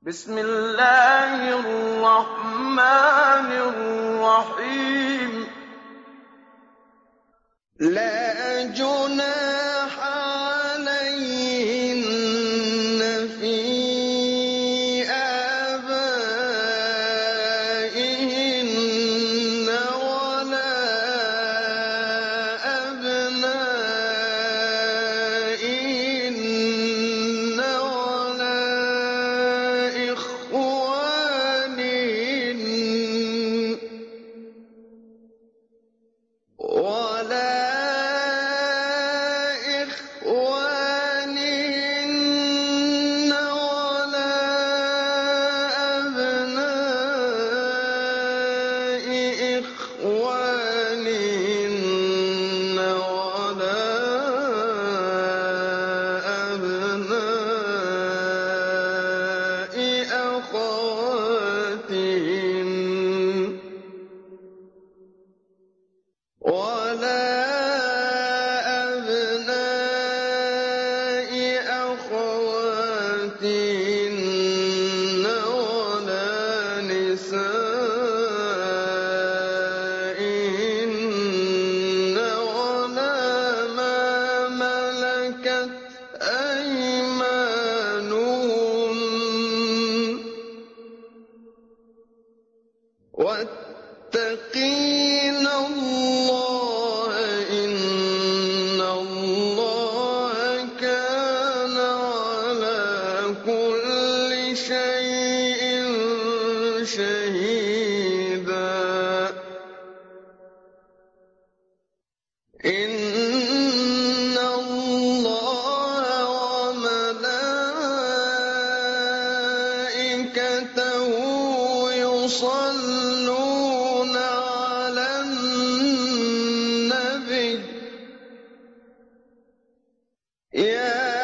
بسم الله الرحمن الرحيم لا جناح عليهن في آبائهن ولا أبنائهن إخوانهن ولا أبناء أخواتهن ولا أبناء أخواتهن ولا نسائهن ولا ما ملكت أيمانهن واتقين الله إن الله كان على كل شيء شهيدا إن الله وملائكته يصلون على النبي يا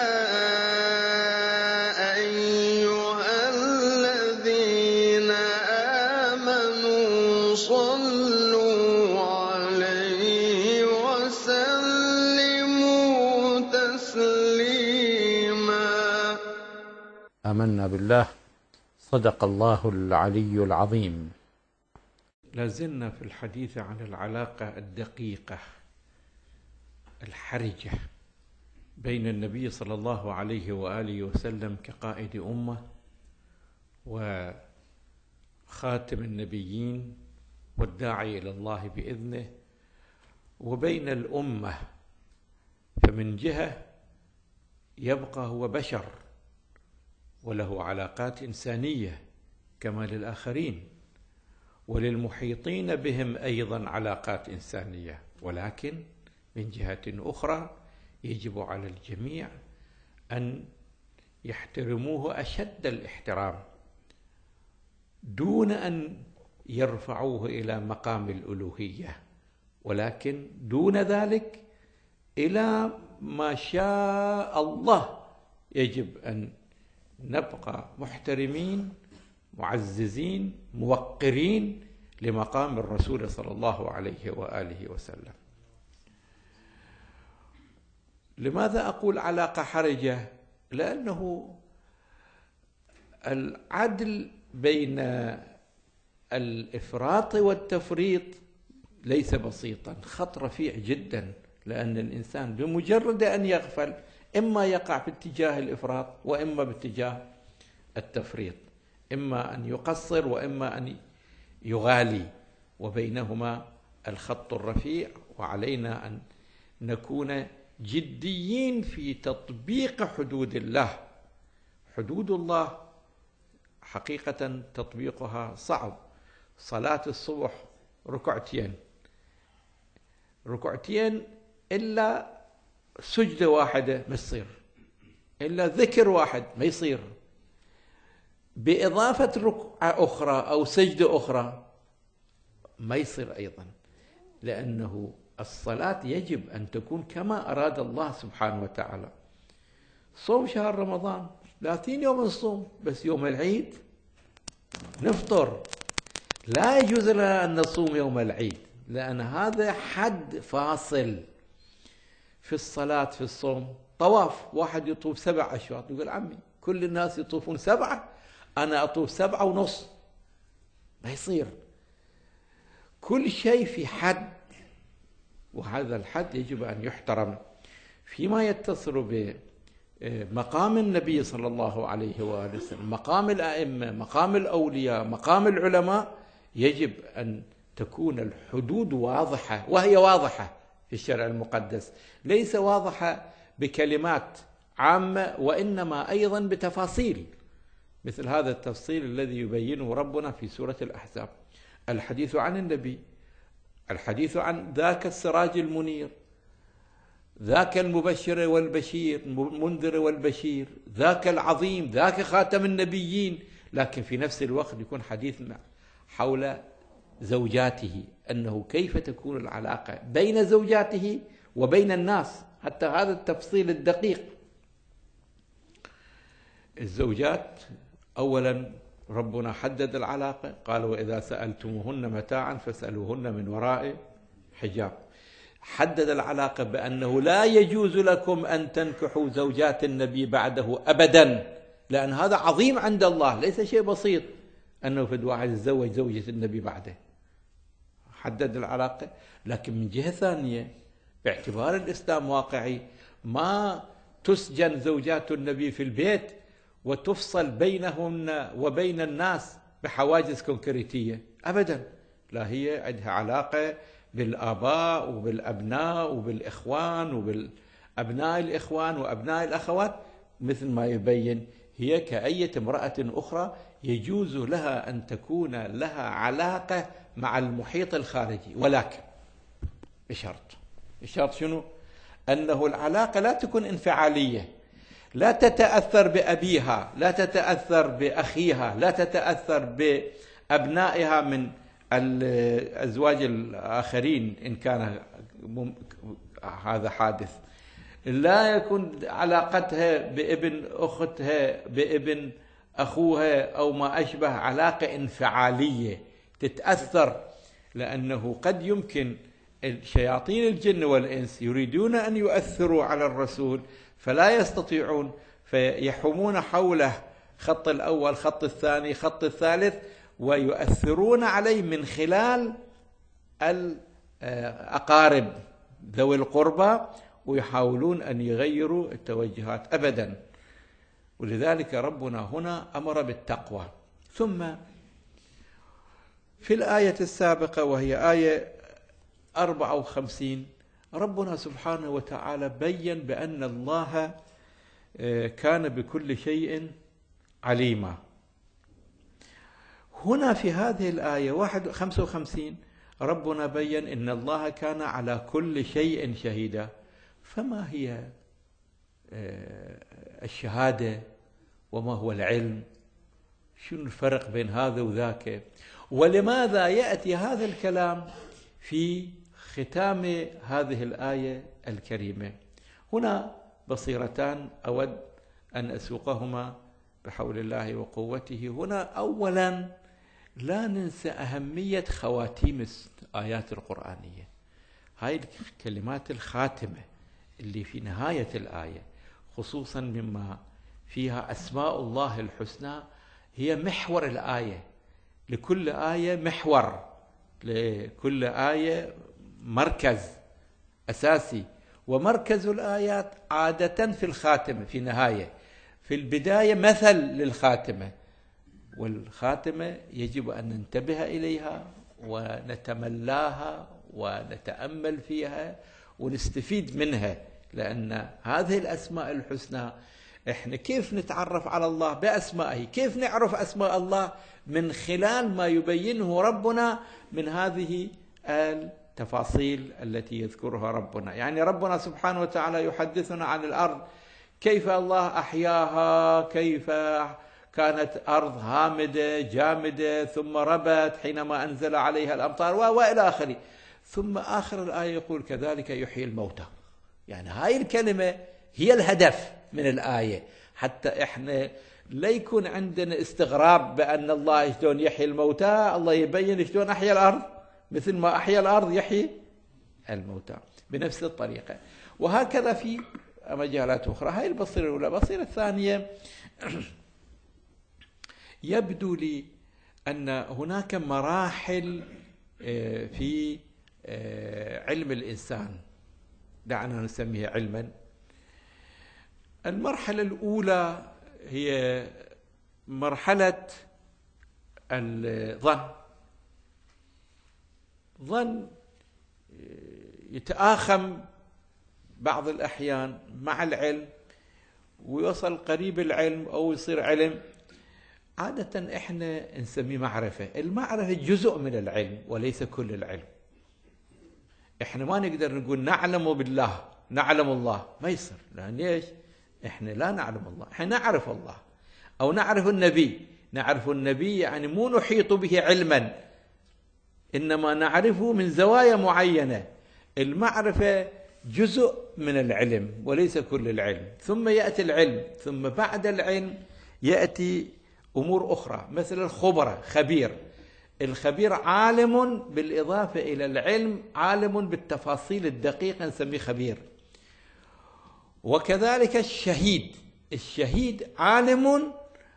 أيها الذين آمنوا صلوا عليه وسلموا تسليما آمنا بالله. صدق الله العلي العظيم. لازلنا في الحديث عن العلاقة الدقيقة الحرجة بين النبي صلى الله عليه وآله وسلم كقائد أمة وخاتم النبيين والداعي إلى الله بإذنه، وبين الأمة. فمن جهة يبقى هو بشر وله علاقات إنسانية كما للآخرين، وللمحيطين بهم أيضا علاقات إنسانية، ولكن من جهة أخرى يجب على الجميع أن يحترموه أشد الاحترام دون أن يرفعوه إلى مقام الألوهية، ولكن دون ذلك إلى ما شاء الله يجب أن نبقى محترمين معززين موقرين لمقام الرسول صلى الله عليه وآله وسلم. لماذا أقول علاقة حرجة؟ لأنه العدل بين الإفراط والتفريط ليس بسيطا، خط رفيع جدا، لأن الإنسان بمجرد أن يغفل إما يقع في اتجاه الإفراط وإما باتجاه التفريط، إما أن يقصر وإما أن يغالي، وبينهما الخط الرفيع. وعلينا أن نكون جديين في تطبيق حدود الله. حدود الله حقيقة تطبيقها صعب. صلاة الصبح ركعتين إلا سجدة واحدة ما يصير، إلا ذكر واحد ما يصير، بإضافة ركعة أخرى أو سجدة أخرى ما يصير أيضا، لأنه الصلاة يجب أن تكون كما أراد الله سبحانه وتعالى. صوم شهر رمضان 30 يوم نصوم، بس يوم العيد نفطر. لا يجوز لنا أن نصوم يوم العيد، لأن هذا حد فاصل. في الصلاة في الصوم طواف، واحد يطوف 7 أشواط، يقول عمي كل الناس يطوفون 7، أنا أطوف 7:30، ما يصير. كل شيء في حد، وهذا الحد يجب أن يحترم. فيما يتصل بمقام النبي صلى الله عليه وآله وسلم، مقام الأئمة، مقام الأولياء، مقام العلماء، يجب أن تكون الحدود واضحة، وهي واضحة في الشرع المقدس، ليس واضحة بكلمات عامة، وإنما أيضا بتفاصيل، مثل هذا التفصيل الذي يبينه ربنا في سورة الأحزاب: الحديث عن النبي، الحديث عن ذاك السراج المنير، ذاك المبشر والبشير، المنذر والبشير، ذاك العظيم، ذاك خاتم النبيين. لكن في نفس الوقت يكون حديث حول زوجاته، أنه كيف تكون العلاقة بين زوجاته وبين الناس، حتى هذا التفصيل الدقيق. الزوجات أولا ربنا حدد العلاقة، قال: وإذا سألتموهن متاعا فاسألوهن من وراء حجاب. حدد العلاقة بأنه لا يجوز لكم أن تنكحوا زوجات النبي بعده أبدا، لأن هذا عظيم عند الله، ليس شيء بسيط أنه في واحد يتزوج زوجة النبي بعده. حدد العلاقة. لكن من جهة ثانية، باعتبار الإسلام واقعي، ما تسجن زوجات النبي في البيت وتفصل بينهن وبين الناس بحواجز كونكريتية أبدا. لا، هي عندها علاقة بالآباء وبالأبناء وبالإخوان وبالأبناء الإخوان وأبناء الأخوات، مثل ما يبين هي كأية امرأة أخرى يجوز لها أن تكون لها علاقة مع المحيط الخارجي، ولكن بشرط شنو؟ أنه العلاقة لا تكون انفعالية، لا تتأثر بأبيها، لا تتأثر بأخيها، لا تتأثر بأبنائها من الأزواج الآخرين إن كان هذا حادث. لا يكون علاقتها بابن أختها، بابن أخوها أو ما أشبه، علاقة انفعالية تتأثر، لأنه قد يمكن شياطين الجن والإنس يريدون أن يؤثروا على الرسول فلا يستطيعون، فيحومون حوله خط الأول، خط الثاني، خط الثالث، ويؤثرون عليه من خلال الأقارب ذوي القربى، ويحاولون أن يغيروا التوجهات أبدا. ولذلك ربنا هنا أمر بالتقوى. ثم في الآية السابقة وهي آية 54 ربنا سبحانه وتعالى بيّن بأن الله كان بكل شيء عليما. هنا في هذه الآية 55 ربنا بيّن إن الله كان على كل شيء شهيدا. فما هي الشهادة وما هو العلم؟ شنو الفرق بين هذا وذاك؟ ولماذا يأتي هذا الكلام في ختام هذه الآية الكريمة؟ هنا بصيرتان أود أن أسوقهما بحول الله وقوته. هنا أولا لا ننسى أهمية خواتيم الآيات القرآنية. هاي الكلمات الخاتمة اللي في نهاية الآية، خصوصا مما فيها أسماء الله الحسنى، هي محور الآية. لكل آية محور، لكل آية مركز أساسي، ومركز الآيات عادة في الخاتمة، في نهاية. في البداية مثل للخاتمة، والخاتمة يجب أن ننتبه إليها ونتملاها ونتأمل فيها ونستفيد منها، لأن هذه الأسماء الحسنى إحنا كيف نتعرف على الله بأسمائه؟ كيف نعرف أسماء الله؟ من خلال ما يبينه ربنا من هذه التفاصيل التي يذكرها ربنا. يعني ربنا سبحانه وتعالى يحدثنا عن الأرض، كيف الله أحياها، كيف كانت أرض هامدة جامدة ثم ربت حينما أنزل عليها الأمطار وإلى آخره. ثم آخر الآية يقول كذلك يحيي الموتى. يعني هاي الكلمة هي الهدف من الآية، حتى إحنا لا يكون عندنا استغراب بأن الله شلون يحيي الموتى. الله يبين شلون أحيا الأرض، مثل ما أحيا الأرض يحيي الموتى بنفس الطريقة. وهكذا في مجالات أخرى. هاي البصيرة الأولى. البصيرة الثانية يبدو لي أن هناك مراحل في علم الإنسان، دعنا نسميها علما. المرحلة الأولى هي مرحلة الظن. ظن يتآخم بعض الأحيان مع العلم ويوصل قريب العلم أو يصير علم. عادة إحنا نسميه معرفة. المعرفة جزء من العلم وليس كل العلم. إحنا ما نقدر نقول نعلم بالله، نعلم الله، ما يصير. لأن ليش؟ إحنا لا نعلم الله، إحنا نعرف الله أو نعرف النبي. نعرف النبي يعني مو نحيط به علما، إنما نعرفه من زوايا معينة. المعرفة جزء من العلم وليس كل العلم. ثم يأتي العلم، ثم بعد العلم يأتي أمور أخرى مثل الخبرة، خبير. الخبير عالم بالإضافة إلى العلم، عالم بالتفاصيل الدقيقة، نسميه خبير. وكذلك الشهيد. الشهيد عالم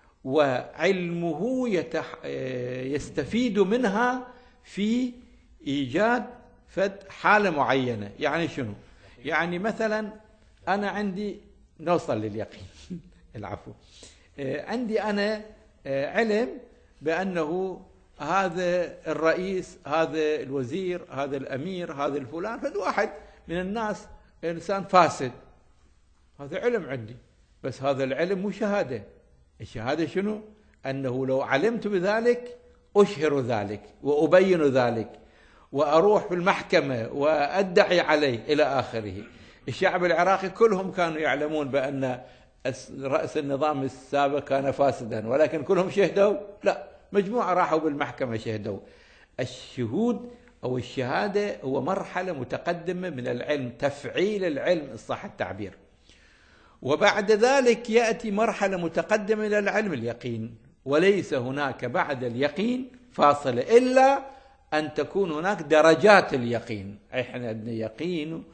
وعلمه يستفيد منها في إيجاد حالة معينة. يعني شنو؟ يعني مثلا أنا عندي، نوصل لليقين العفو، عندي أنا علم بأنه هذا الرئيس، هذا الوزير، هذا الأمير، هذا الفلان، فد واحد من الناس إنسان فاسد. هذا علم عندي، بس هذا العلم مو شهادة. الشهادة شنو؟ أنه لو علمت بذلك أشهر ذلك وأبين ذلك وأروح في المحكمة وأدعي عليه إلى آخره. الشعب العراقي كلهم كانوا يعلمون بأن رأس النظام السابق كان فاسدا، ولكن كلهم شهدوا؟ لا، مجموعة راحوا بالمحكمة شهدوا. الشهود أو الشهادة هو مرحلة متقدمة من العلم، تفعيل العلم إن صح التعبير. وبعد ذلك يأتي مرحلة متقدمة من العلم، اليقين. وليس هناك بعد اليقين فاصلة، إلا أن تكون هناك درجات اليقين. إحنا عندنا يقين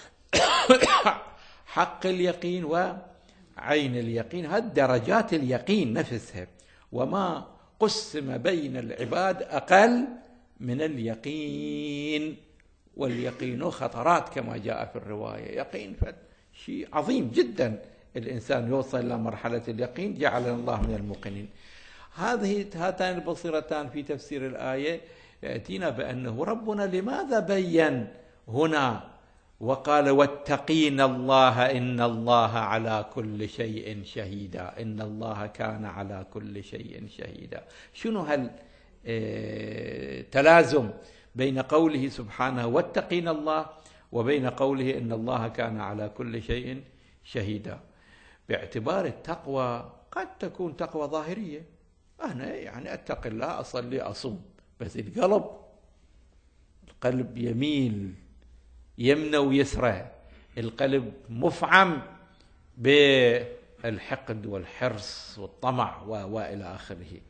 حق اليقين وعين اليقين، هذه درجات اليقين نفسها. وما قسم بين العباد أقل من اليقين. واليقين خطرات كما جاء في الرواية. يقين شيء عظيم جدا، الإنسان يوصل إلى مرحلة اليقين، جعلنا الله من الموقنين. هاتان البصيرتان في تفسير الآية يأتينا بأنه ربنا لماذا بين هنا وقال واتقين الله إن الله على كل شيء شهيدا. إن الله كان على كل شيء شهيدا. شنو تلازم بين قوله سبحانه واتقين الله وبين قوله إن الله كان على كل شيء شهيدا؟ باعتبار التقوى قد تكون تقوى ظاهرية، أنا يعني أتقي الله، أصلي، أصوم، بس القلب يميل يمنى ويسرى، القلب مفعم بالحقد والحرص والطمع وإلى آخره.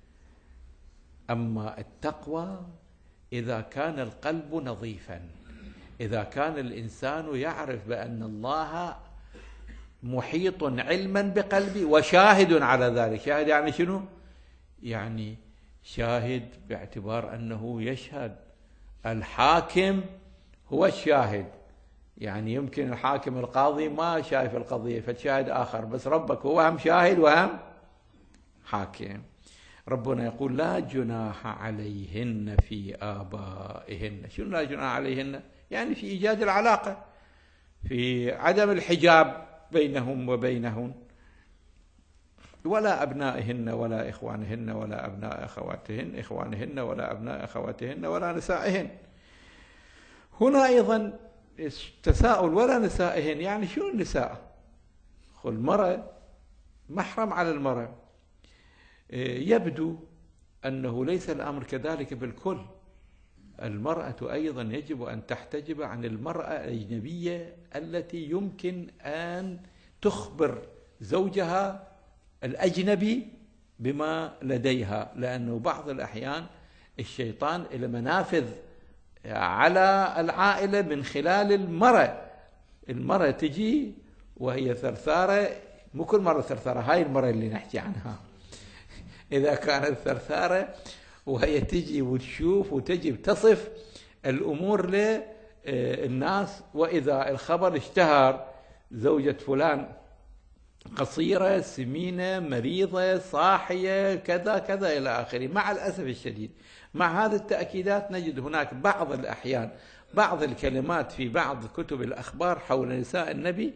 أما التقوى إذا كان القلب نظيفا، إذا كان الإنسان يعرف بأن الله محيط علما بقلبي وشاهد على ذلك. شاهد يعني شنو؟ يعني شاهد باعتبار أنه يشهد. الحاكم هو الشاهد، يعني يمكن الحاكم القاضي ما شايف القضية فتشاهد آخر، بس ربك هو هم شاهد وهم حاكم. ربنا يقول لا جناح عليهن في آبائهن. شنو لا جناح عليهن؟ يعني في إيجاد العلاقة، في عدم الحجاب بينهم وبينهن، ولا أبنائهن ولا إخوانهن ولا أبناء إخوانهن ولا أبناء أخواتهن ولا نسائهن. هنا أيضا تساؤل، ولا نسائهن، يعني شو النساء؟ المرأة محرم على المرأة. يبدو أنه ليس الأمر كذلك بالكل. المرأة أيضا يجب أن تحتجب عن المرأة الأجنبية التي يمكن أن تخبر زوجها الأجنبي بما لديها، لأنه بعض الأحيان الشيطان له منافذ على العائلة من خلال المرأة. المرأة تجي وهي ثرثارة، مو كل مرة ثرثارة، هاي المرأة اللي نحكي عنها، إذا كانت ثرثارة وهي تجي وتشوف وتجي تصف الأمور للناس، وإذا الخبر اشتهر زوجة فلان قصيرة سمينة مريضة صاحية كذا كذا إلى آخره. مع الأسف الشديد مع هذه التأكيدات نجد هناك بعض الأحيان بعض الكلمات في بعض كتب الأخبار حول نساء النبي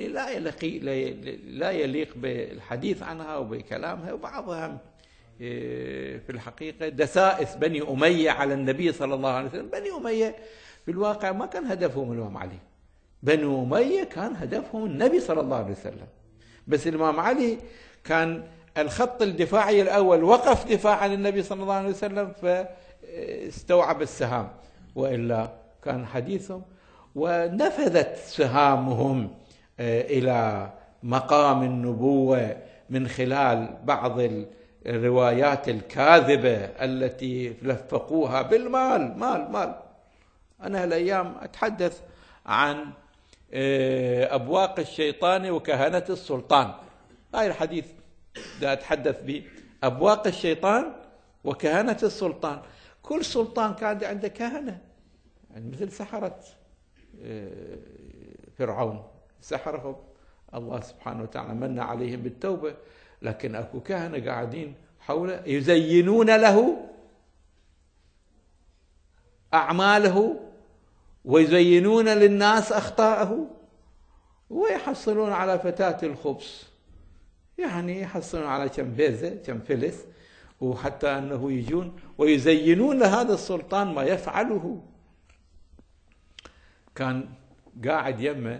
لا يليق بالحديث عنها وبكلامها، وبعضها في الحقيقة دسائس بني أمية على النبي صلى الله عليه وسلم. بني أمية في الواقع ما كان هدفهم الإمام علي، بني أمية كان هدفهم النبي صلى الله عليه وسلم، بس الإمام علي كان الخط الدفاعي الأول وقف دفاع عن النبي صلى الله عليه وسلم فاستوعب السهام، وإلا كان حديثهم ونفذت سهامهم إلى مقام النبوة من خلال بعض الروايات الكاذبة التي لفقوها بالمال. مال. أنا هالأيام أتحدث عن أبواق الشيطان وكهنة السلطان. هاي الحديث دا أتحدث به، أبواق الشيطان وكهنة السلطان. كل سلطان كان عنده كهنة، يعني مثل سحرة فرعون، سحرهم الله سبحانه وتعالى من عليهم بالتوبة، لكن أكو كهنة قاعدين حوله يزينون له أعماله ويزينون للناس أخطاءه، ويحصلون على فتاة الخبز، يعني يحصلون على كم بيزة كم فلس، وحتى أنه يجون ويزينون لهذا السلطان ما يفعله. كان قاعد يمه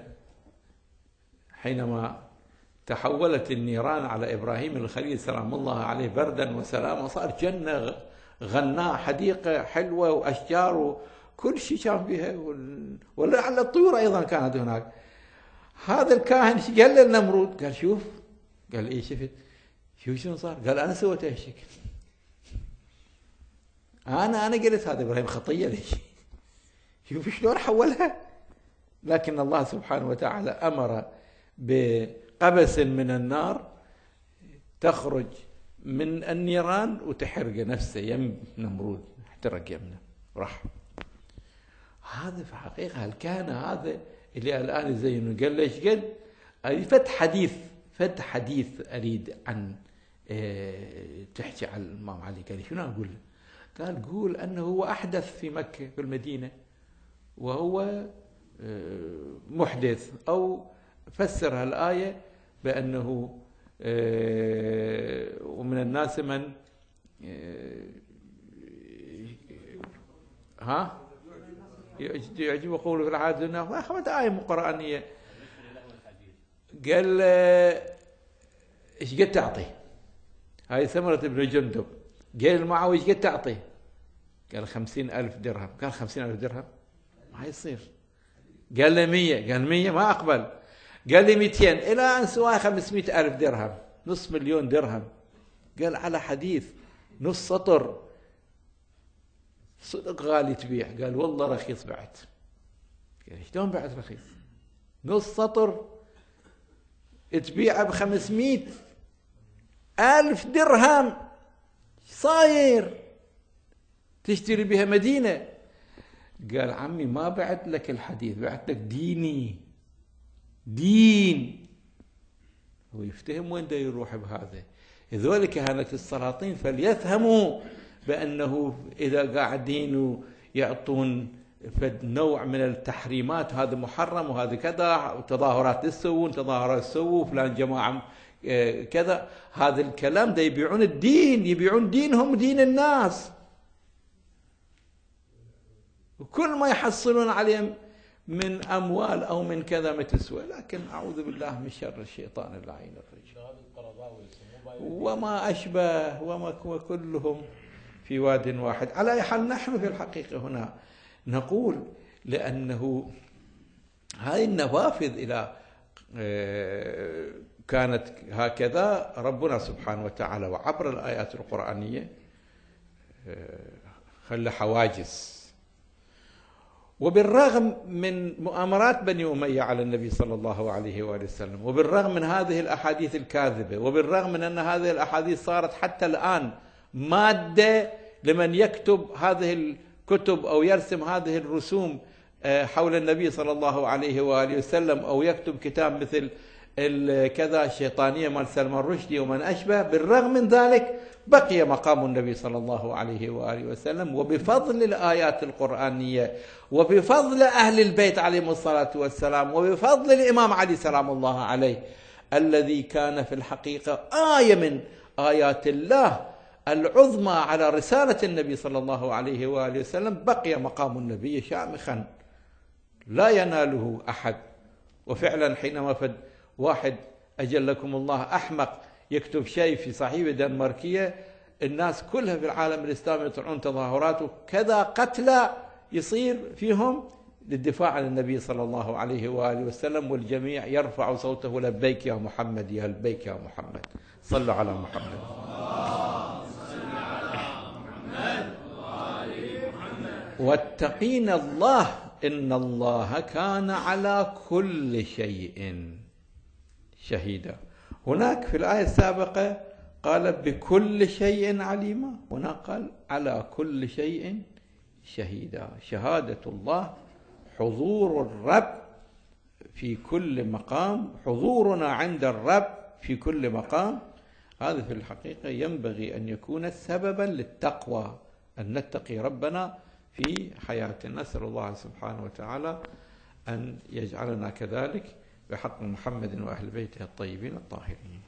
حينما تحولت النيران على إبراهيم الخليل سلام الله عليه بردا وسلاما، صار جنة غناء حديقة حلوة وأشجار وكل شيء كان فيها، ولعل الطيور أيضا كانت هناك. هذا الكاهن ايش قال للنمرود؟ قال شوف، قال ايه شفت شوف شنو صار؟ قال أنا سويت هالشكل، أنا قلت هذا إبراهيم خطية ليش؟ شوف شلون حولها. لكن الله سبحانه وتعالى أمر بقبس من النار تخرج من النيران وتحرق نفسه يم نمرود، احترق يمنه وراح. هذا في حقيقة الكهنة هذا اللي الآن يزينوا. قال ليش قد فت حديث أريد عن تحكي على الإمام علي. قال شنو أقول؟ قال قول أنه هو أحدث في مكة في المدينة، وهو محدث، أو فسر هالآية بأنه ومن الناس من يعجب قوله في العهد ما أخذت آية قرآنية. قال إيش قد تعطي؟ هاي ثمرة بن جندب. قال معه إيش قد تعطي؟ قال 50,000 درهم. قال 50,000 درهم ما يصير. قال له 100. قال 100 ما أقبل. قال لي 200 إلى أن سواه 500,000 درهم، نصف مليون درهم. قال على حديث نص سطر صدق غالي تبيع؟ قال والله رخيص بعت. قال شلون بعت رخيص؟ نص سطر تبيعه ب500,000 درهم، صاير تشتري بها مدينة. قال عمي ما بعت لك الحديث، بعت لك دين. هو يفتهم وين دا يروح بهذا. هذول كهنة السلاطين فليفهموا بأنه إذا قاعدين يعطون نوع من التحريمات، هذا محرم وهذا كذا، تظاهرات تسوون تظاهرات تسووا فلان جماعة كذا، هذا الكلام ده يبيعون الدين، يبيعون دينهم ودين الناس، وكل ما يحصلون عليه من أموال أو من كذا ما تسوى. لكن أعوذ بالله من شر الشيطان اللعين الرجيم وما أشبه وما كلهم في واد واحد. على أي حال نحن في الحقيقة هنا نقول لأنه هذه النوافذ إلى كانت هكذا ربنا سبحانه وتعالى وعبر الآيات القرآنية خلى حواجز، وبالرغم من مؤامرات بني أمية على النبي صلى الله عليه وآله وسلم، وبالرغم من هذه الأحاديث الكاذبة، وبالرغم من أن هذه الأحاديث صارت حتى الآن مادة لمن يكتب هذه الكتب أو يرسم هذه الرسوم حول النبي صلى الله عليه وآله وسلم، أو يكتب كتاب مثل كذا الشيطانية مال سلمان رشدي ومن أشبه، بالرغم من ذلك بقي مقام النبي صلى الله عليه وآله وسلم، وبفضل الآيات القرآنية، وبفضل أهل البيت عليهم الصلاة والسلام، وبفضل الإمام علي سلام الله عليه الذي كان في الحقيقة آية من آيات الله العظمى على رسالة النبي صلى الله عليه وآله وسلم، بقي مقام النبي شامخا لا يناله أحد. وفعلا حينما فد واحد أجلكم الله أحمق يكتب شيء في صحيفة دنماركية، الناس كلها في العالم الإسلامي يطلعون تظاهرات وكذا، قتلى يصير فيهم للدفاع عن النبي صلى الله عليه وآله وسلم، والجميع يرفع صوته لبيك يا محمد، يا لبيك يا محمد. صلوا على محمد. واتقين الله إن الله كان على كل شيء شهيدا. هناك في الآية السابقة قال بكل شيء عليما، هنا قال على كل شيء شهيدا. شهادة الله حضور الرب في كل مقام، حضورنا عند الرب في كل مقام، هذا في الحقيقة ينبغي أن يكون سببا للتقوى، أن نتقي ربنا في حياتنا. نسأل الله سبحانه وتعالى أن يجعلنا كذلك بحق محمد وأهل بيته الطيبين الطاهرين.